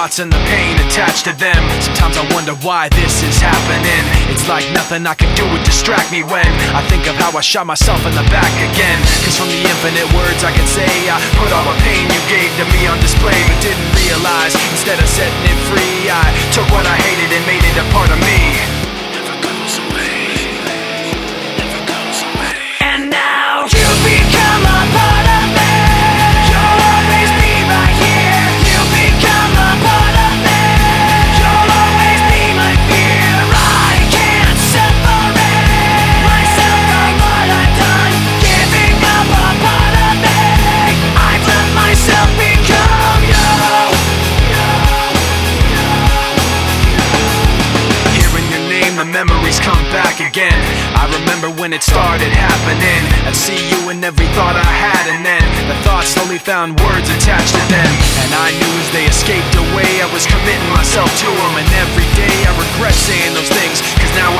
thoughts and the pain attached to them. Sometimes I wonder why this is happening. It's like nothing I can do would distract me when I think of how I shot myself in the back again. Cause from the infinite words I can say, I put all the pain you gave to me on display, but didn't realize instead of setting it free, I took what I hated and made it a part of me. Never goes away, never goes away. And now you become a part of me. You'll always be right here. You become a part of me. You'll always be my fear. I can't separate myself from what I've done. Giving up a part of me. I've let myself become you. Hearing your name, the memories come back again. I remember when it started happening. I'd see you in every thought I had, and then the thoughts slowly found words attached to them. And I knew as they escaped away, I was committing myself to them. And every day I regret saying those things, cause now